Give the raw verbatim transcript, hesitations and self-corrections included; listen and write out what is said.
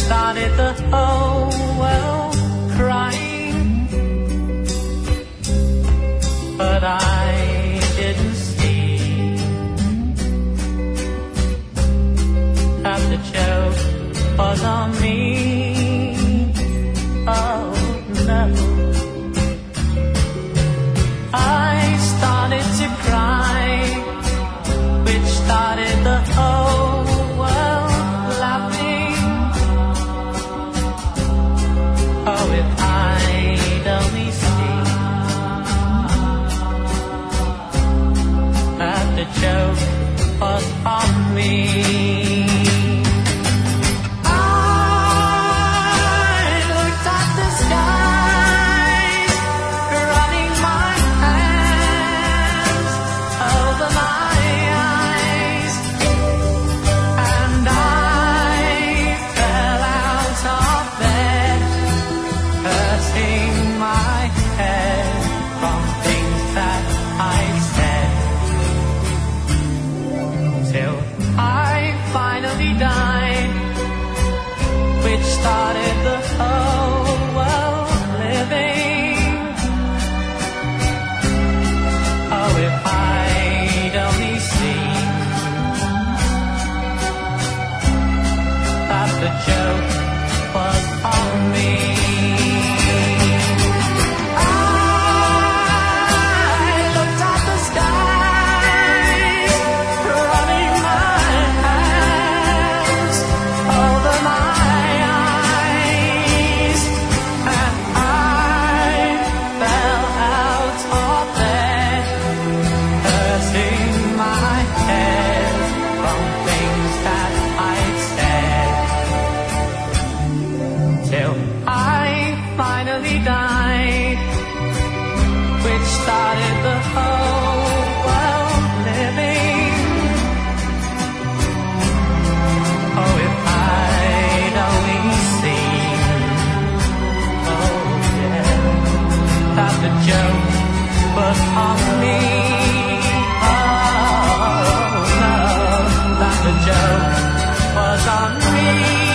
started the whole world crying, but I didn't see that the joke was on me. Oh no, I started to cry, which started the whole world laughing. Oh, if I'd only seen that the joke was on me. Started the whole world living. Oh, if I'd only seen that the joke was on me. Died, which started the whole world living. Oh, if I'd only seen, oh yeah, that the joke was on me. Oh no, that the joke was on me.